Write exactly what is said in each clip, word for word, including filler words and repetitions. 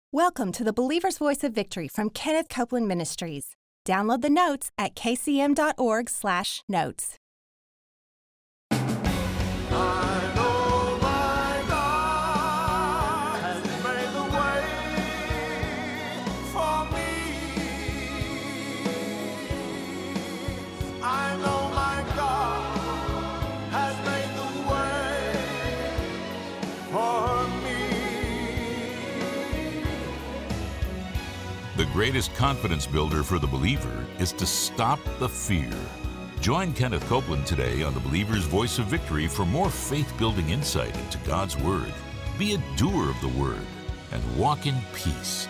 Welcome to the Believer's Voice of Victory from Kenneth Copeland Ministries. Download the notes at k c m dot org slash notes. I know my God has made the way for me. I know my God has made the way for me. The greatest confidence builder for the believer is to stop the fear. Join Kenneth Copeland today on the Believer's Voice of Victory for more faith-building insight into God's Word. Be a doer of the Word and walk in peace.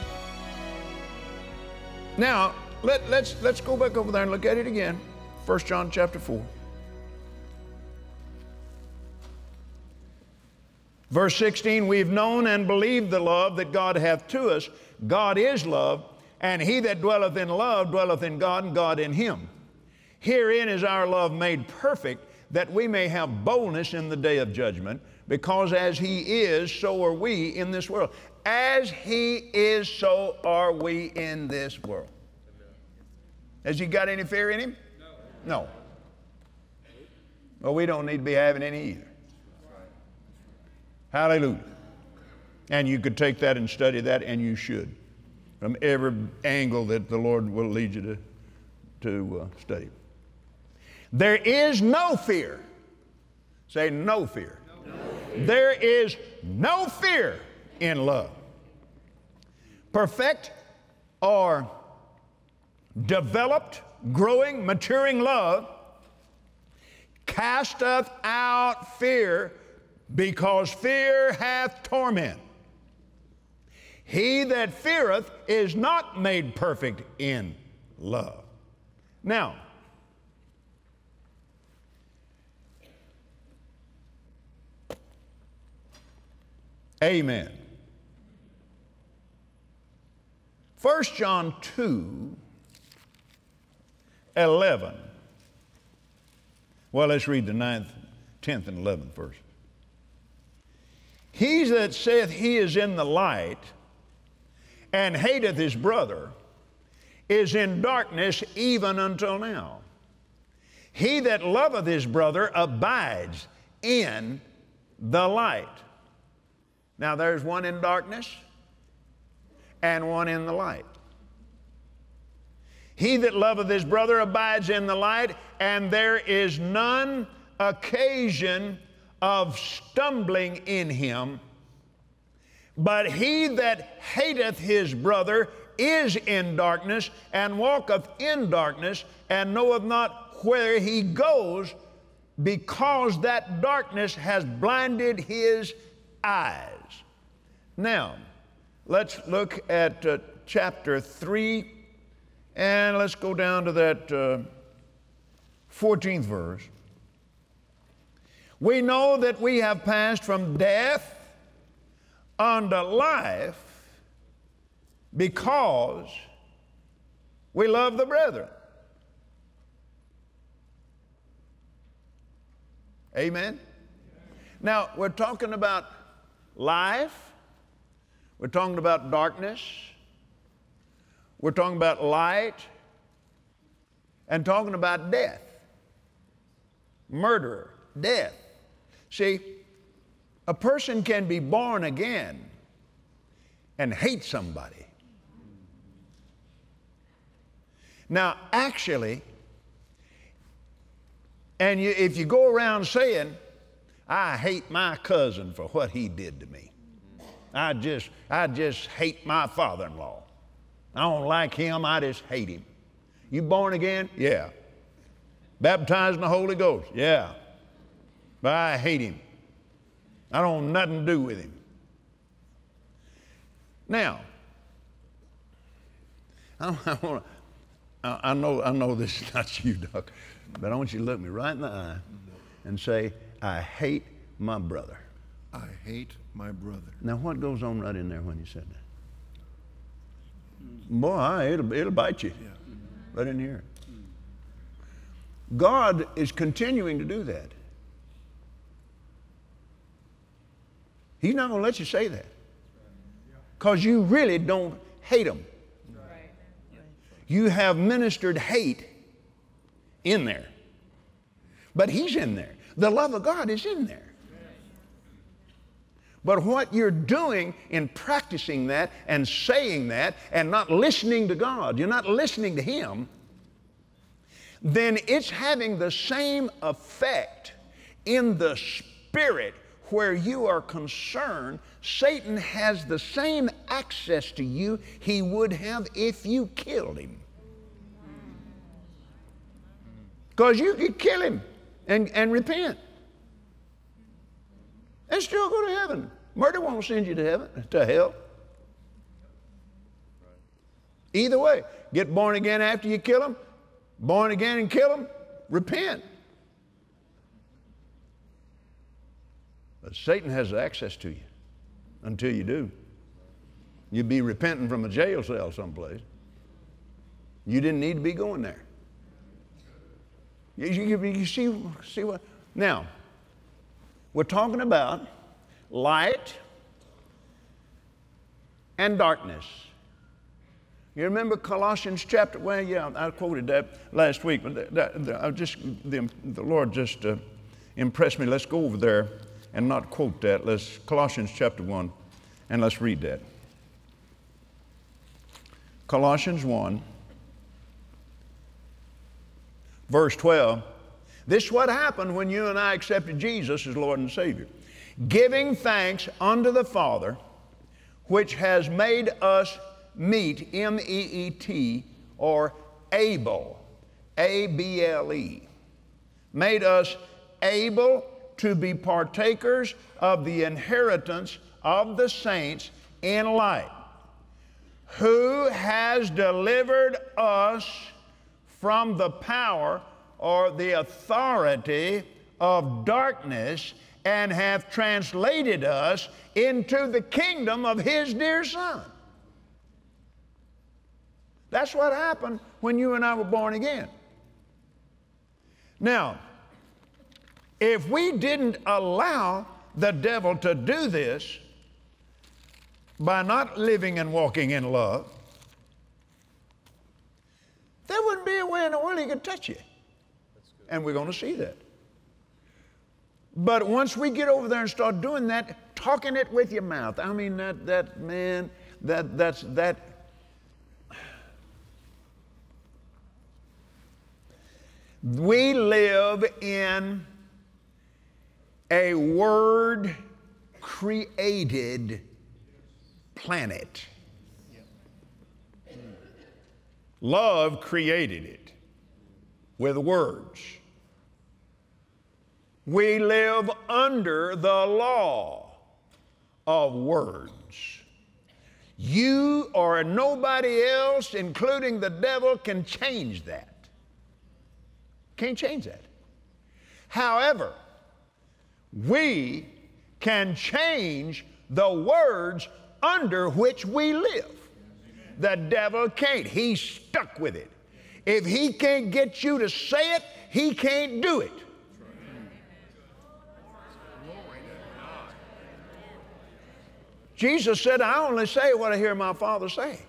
Now, let, let's, let's go back over there and look at it again. First John chapter four. Verse sixteen, we've known and believed the love that God hath to us. God is love, and he that dwelleth in love dwelleth in God, and God in him. Herein is our love made perfect, that we may have boldness in the day of judgment, because as he is, so are we in this world. As he is, so are we in this world. Has he got any fear in him? No. No. Well, we don't need to be having any either. Hallelujah. And you could take that and study that, and you should, from every angle that the Lord will lead you to, to uh, study. There is no fear. Say no fear. No fear. There is no fear in love. Perfect or developed, growing, maturing love casteth out fear, because fear hath torment. He that feareth is not made perfect in love. Now, amen. First John two, eleven. Well, let's read the ninth, tenth, and eleventh verse. He that saith he is in the light and hateth his brother is in darkness even until now. He that loveth his brother abides in the light. Now there's one in darkness and one in the light. He that loveth his brother abides in the light, and there is none occasion of stumbling in him. But he that hateth his brother is in darkness, and walketh in darkness, and knoweth not where he goes, because that darkness has blinded his eyes. Now, let's look at uh, chapter three, and let's go down to that uh, fourteenth verse. We know that we have passed from death unto life because we love the brethren. Amen? Now, we're talking about life. We're talking about darkness. We're talking about light. And talking about death. Murderer, death. See, a person can be born again and hate somebody. Now, actually, and you, if you go around saying, I hate my cousin for what he did to me. I just, I just hate my father-in-law. I don't like him, I just hate him. You born again? Yeah. Baptized in the Holy Ghost? Yeah. But I hate him. I don't want nothing to do with him. Now, I, I, wanna, I, I know I know this is not you, Doc, but I want you to look me right in the eye and say, I hate my brother. I hate my brother. Now, what goes on right in there when you said that? Boy, it'll, it'll bite you. Yeah. Right in here. God is continuing to do that. He's not going to let you say that. because you really don't hate them. You have ministered hate in there. But he's in there. The love of God is in there. But what you're doing in practicing that and saying that and not listening to God, you're not listening to Him, then it's having the same effect in the spirit where you are concerned. Satan has the same access to you he would have if you killed him. Because you could kill him and, and repent and still go to heaven. Murder won't send you to heaven, to hell. Either way, get born again after you kill him, born again and kill him, repent. But Satan has access to you until you do. You'd be repenting from a jail cell someplace. You didn't need to be going there. You, you, you see, see what? Now, we're talking about light and darkness. You remember Colossians chapter, well, yeah, I quoted that last week, but that, that, that, I just, the, the Lord just uh, impressed me. Let's go over there and not quote that. Let's, Colossians chapter one, and let's read that. Colossians one, verse twelve. This is what happened when you and I accepted Jesus as Lord and Savior. Giving thanks unto the Father, which has made us meet, M E E T, or able, A B L E, made us able to be partakers of the inheritance of the saints in light, who has delivered us from the power or the authority of darkness and have translated us into the kingdom of His dear Son. That's what happened when you and I were born again. Now, if we didn't allow the devil to do this by not living and walking in love, there wouldn't be a way in the world he could touch you. And we're going to see that. But once we get over there and start doing that, talking it with your mouth, I mean, that, that man, that, that's, that, we live in a word created planet. Love created it with words. We live under the law of words. You or nobody else, including the devil, can change that. Can't change that. However, we can change the words under which we live. The devil can't. He's stuck with it. If he can't get you to say it, he can't do it. Jesus said, I only say what I hear my Father say.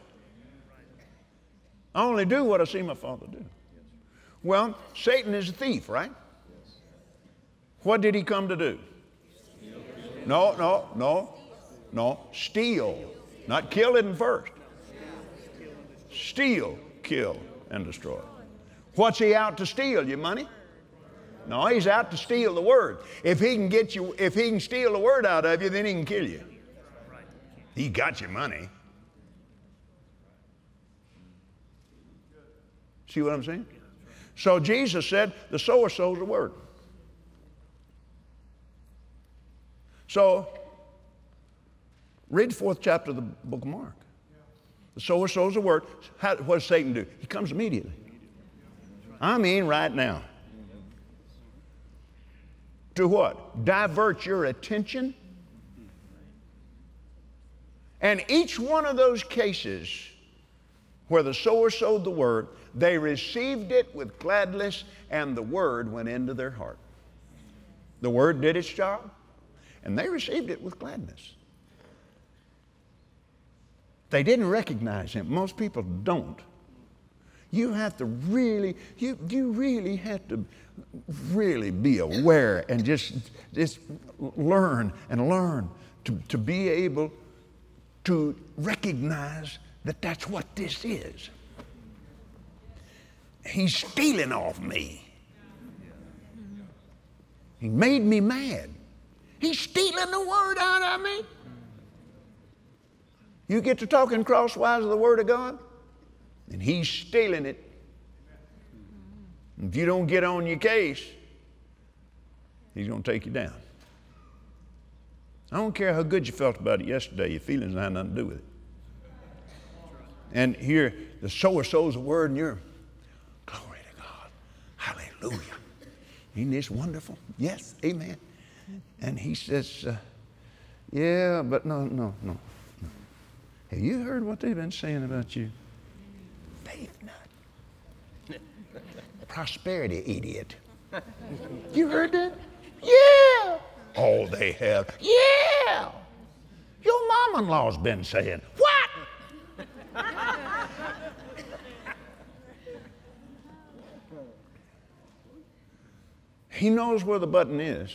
I only do what I see my Father do. Well, Satan is a thief, right? What did he come to do? No, no, no, no. Steal. Not kill it first. Steal, kill, and destroy. What's he out to steal? Your money? No, he's out to steal the word. If he can get you, if he can steal the word out of you, then he can kill you. He got your money. See what I'm saying? So Jesus said, the sower sows the word. So, read the fourth chapter of the book of Mark. The sower sows the word. How, what does Satan do? He comes immediately. I mean right now. To what? Divert your attention. And each one of those cases where the sower sowed the word, they received it with gladness, and the word went into their heart. The word did its job, and they received it with gladness. They didn't recognize him. Most people don't. You have to really, you, you really have to really be aware and just, just learn and learn to, to be able to recognize that that's what this is. He's stealing off me. He made me mad. He's stealing the word out of me. You get to talking crosswise of the word of God, and he's stealing it. If you don't get on your case, he's going to take you down. I don't care how good you felt about it yesterday, your feelings had nothing to do with it. And here, the sower sows a word, and you're, glory to God, hallelujah. Isn't this wonderful? Yes, amen. And he says, uh, yeah, but no, no, no, no. Have you heard what they've been saying about you? Faith nut. Prosperity idiot. You heard that? Yeah. Oh, they have. Yeah. Your mom-in-law's been saying, what? He knows where the button is.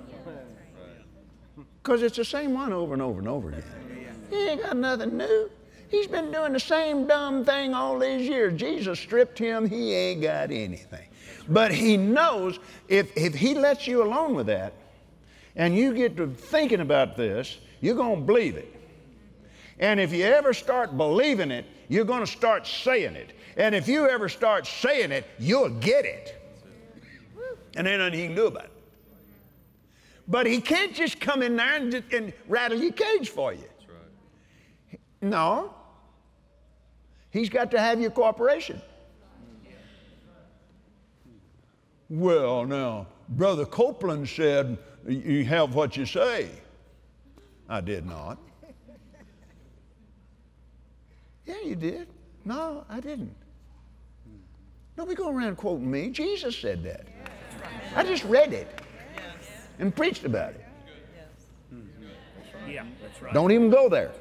Because it's the same one over and over and over again. He ain't got nothing new. He's been doing the same dumb thing all these years. Jesus stripped him. He ain't got anything. But he knows if, if he lets you alone with that, and you get to thinking about this, you're going to believe it. And if you ever start believing it, you're going to start saying it. And if you ever start saying it, you'll get it. And ain't nothing he can do about it. But he can't just come in there and, just, and rattle your cage for you. That's right. No. He's got to have your cooperation. Well, now, Brother Copeland said, you have what you say. I did not. Yeah, you did. No, I didn't. Don't be going around quoting me. Jesus said that. I just read it and preached about it. Yeah, that's right. Don't even go there.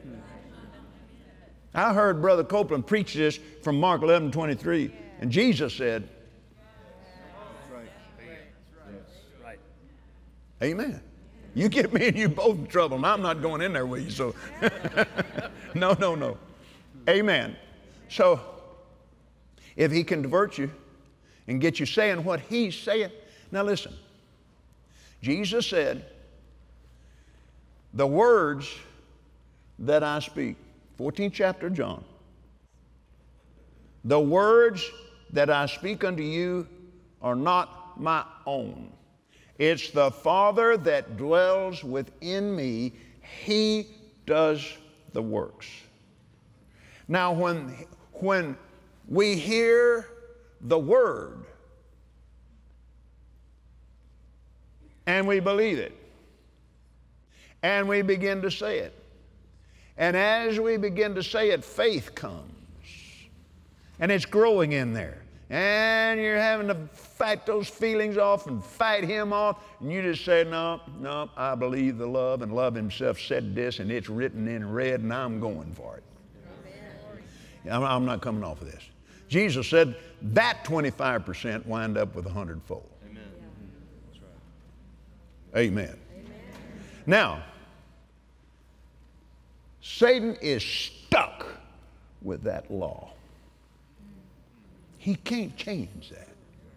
I heard Brother Copeland preach this from Mark eleven twenty-three, and Jesus said, Right. Amen. You get me and you both in trouble, and I'm not going in there with you, so. no, no, no. Amen. So, if he can divert you and get you saying what he's saying, now listen. Jesus said, the words that I speak, fourteenth chapter of John, the words that I speak unto you are not my own. It's the Father that dwells within me. He does the works. Now, when, when we hear the word and we believe it and we begin to say it, and as we begin to say it, faith comes and it's growing in there, and you're having to fight those feelings off and fight him off, and you just say, no, no, I believe the love, and love himself said this, and it's written in red, and I'm going for it. I'm, I'm not coming off of this. Jesus said that twenty-five percent wind up with a hundredfold. Amen. That's right. Amen. Amen. Now, Satan is stuck with that law. He can't change that.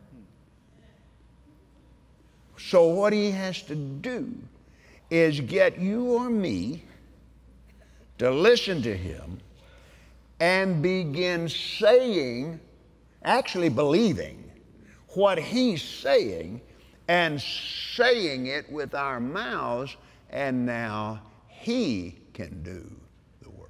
So what he has to do is get you or me to listen to him and begin saying, actually believing what he's saying and saying it with our mouths, and now he can do the work.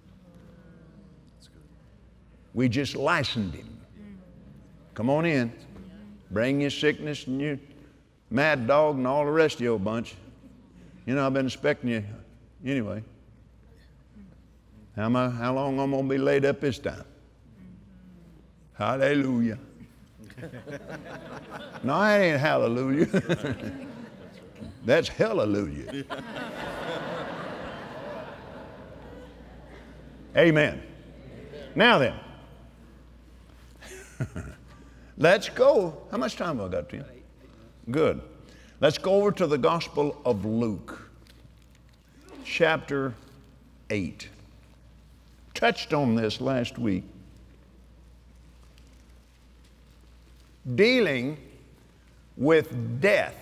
We just licensed him. Come on in. Bring your sickness and your mad dog and all the rest of your bunch. You know, I've been expecting you anyway. How, am I, how long I'm going to be laid up this time? Hallelujah. No, that ain't hallelujah. That's hallelujah. Amen. Amen. Now then, let's go. How much time have I got to you? Good. Let's go over to the Gospel of Luke, chapter eight. Touched on this last week. Dealing with death.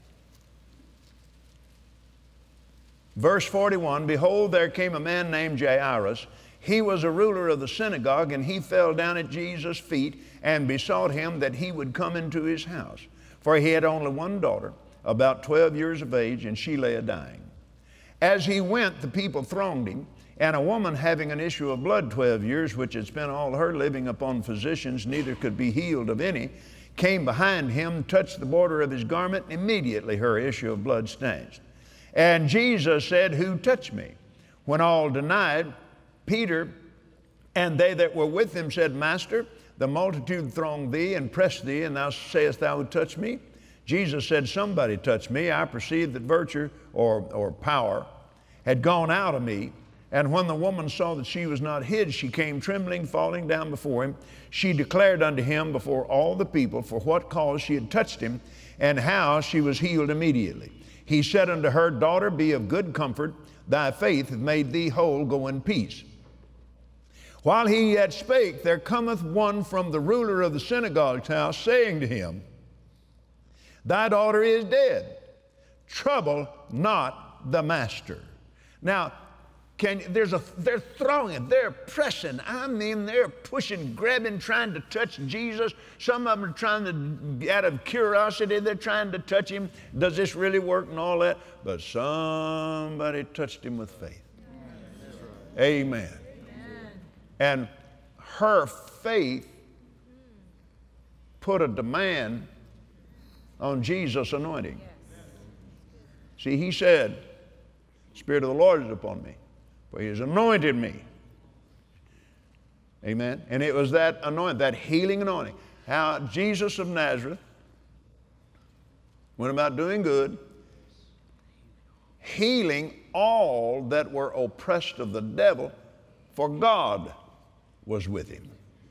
Verse forty-one, behold, there came a man named Jairus. He was a ruler of the synagogue, and he fell down at Jesus' feet and besought him that he would come into his house. For he had only one daughter, about twelve years of age, and she lay a-dying. As he went, the people thronged him, and a woman having an issue of blood twelve years, which had spent all her living upon physicians, neither could be healed of any, came behind him, touched the border of his garment, and immediately her issue of blood stanched. And Jesus said, who touched me? When all denied, Peter and they that were with him said, Master, the multitude thronged thee and pressed thee, and thou sayest thou would touch me? Jesus said, somebody touched me. I perceived that virtue or, or power had gone out of me. And when the woman saw that she was not hid, she came trembling, falling down before him. She declared unto him before all the people for what cause she had touched him, and how she was healed immediately. He said unto her, Daughter, be of good comfort. Thy faith hath made thee whole. Go in peace. While he yet spake, there cometh one from the ruler of the synagogue's house, saying to him, Thy daughter is dead. Trouble not the master. Now, can, there's a, they're throwing, they're pressing. I mean, they're pushing, grabbing, trying to touch Jesus. Some of them are trying to, out of curiosity, they're trying to touch him. Does this really work and all that? But somebody touched him with faith. Amen. Amen. And her faith put a demand on Jesus' anointing. See, he said, Spirit of the Lord is upon me, for he has anointed me. Amen. And it was that anointing, that healing anointing. How Jesus of Nazareth went about doing good, healing all that were oppressed of the devil, for God was with him.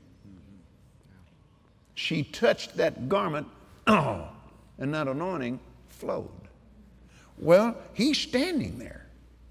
She touched that garment, oh, and that anointing flowed. Well, he's standing there.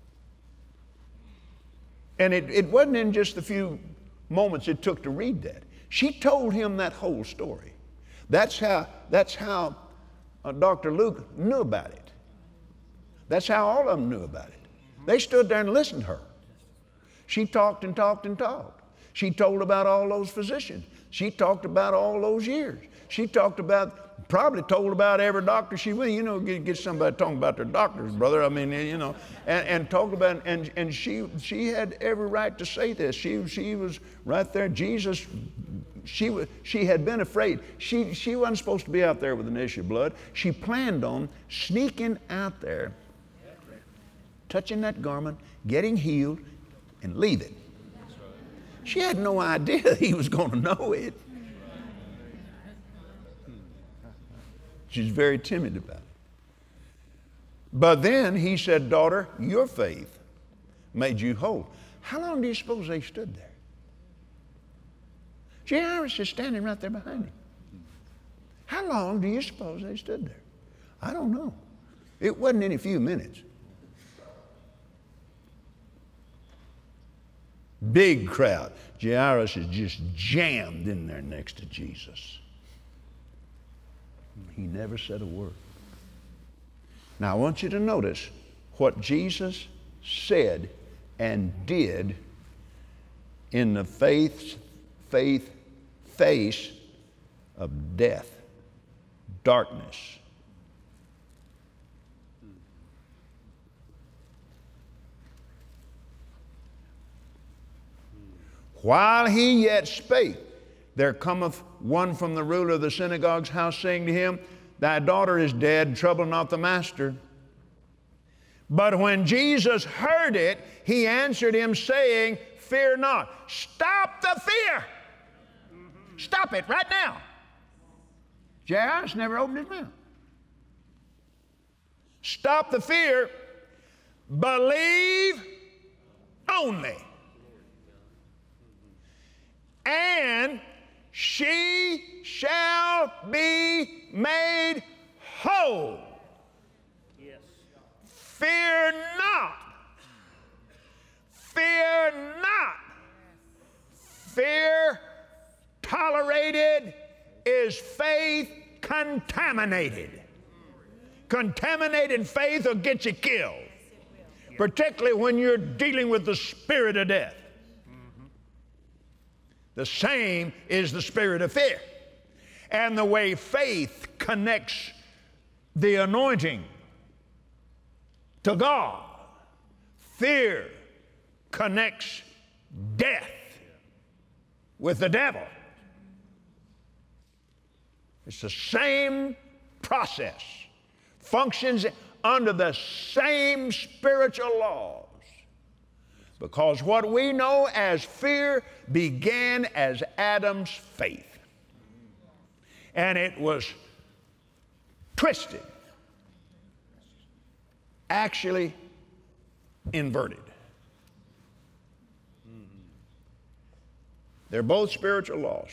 And it, it wasn't in just the few moments it took to read that. She told him that whole story. That's how, that's how uh, Doctor Luke knew about it. That's how all of them knew about it. They stood there and listened to her. She talked and talked and talked. She told about all those physicians. She talked about all those years. She talked about, probably told about every doctor she went. You know, get, get somebody talking about their doctors, brother. I mean, you know, and, and talked about, and, and she she had every right to say this. She she was right there. Jesus, she was she had been afraid. She she wasn't supposed to be out there with an issue of blood. She planned on sneaking out there, touching that garment, getting healed, and leaving. She had no idea he was going to know it. She's very timid about it. But then he said, Daughter, your faith made you whole. How long do you suppose they stood there? Jairus is standing right there behind him. How long do you suppose they stood there? I don't know. It wasn't any few minutes. Big crowd. Jairus is just jammed in there next to Jesus. He never said a word. Now I want you to notice what Jesus said and did in the faith, faith, face of death, darkness. While he yet spake, there cometh one from the ruler of the synagogue's house, saying to him, Thy daughter is dead, trouble not the master. But when Jesus heard it, he answered him, saying, Fear not. Stop the fear. Stop it right now. Jairus never opened his mouth. Stop the fear. Believe only. and she shall be made whole. Yes. Fear not. Fear not. Fear tolerated is faith contaminated. Contaminated faith will get you killed, particularly when you're dealing with the spirit of death. The same is the spirit of fear. And the way faith connects the anointing to God, fear connects death with the devil. It's the same process, functions under the same spiritual laws. Because what we know as fear began as Adam's faith. And it was twisted, actually inverted. They're both spiritual laws.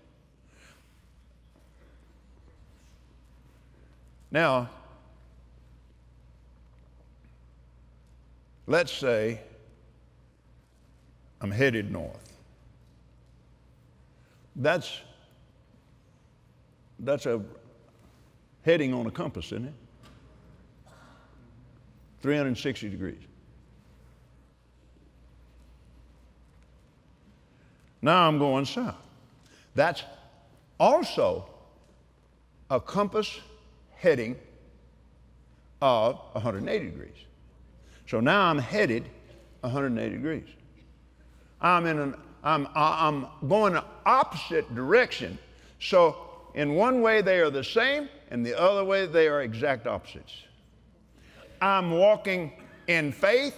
Now, let's say I'm headed north. That's, that's a heading on a compass, isn't it? three hundred sixty degrees. Now I'm going south. That's also a compass heading of one hundred eighty degrees. So now I'm headed one hundred eighty degrees. I'm in an, I'm, I'm going the opposite direction. So in one way they are the same, and the other way they are exact opposites. I'm walking in faith.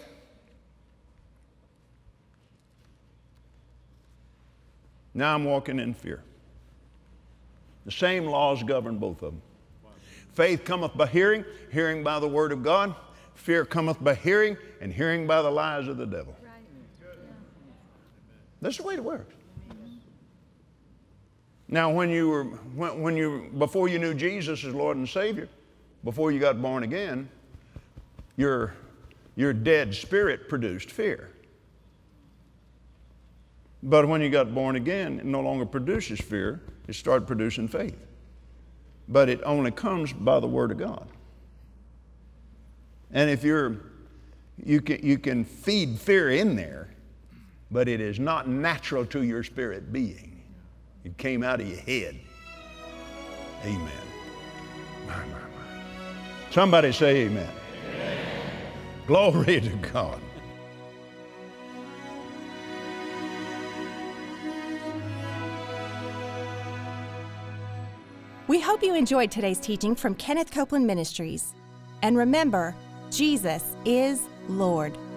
Now I'm walking in fear. The same laws govern both of them. Faith cometh by hearing, hearing by the word of God. Fear cometh by hearing, and hearing by the lies of the devil. Right. Yeah. That's the way it works. Now, when you were, when, when you, before you knew Jesus as Lord and Savior, before you got born again, your, your dead spirit produced fear. But when you got born again, it no longer produces fear. It started producing faith. But it only comes by the Word of God. And if you're, you can, you can feed fear in there, but it is not natural to your spirit being. It came out of your head. Amen. My, my, my. Somebody say amen. Amen. Glory to God. We hope you enjoyed today's teaching from Kenneth Copeland Ministries. And remember, Jesus is Lord.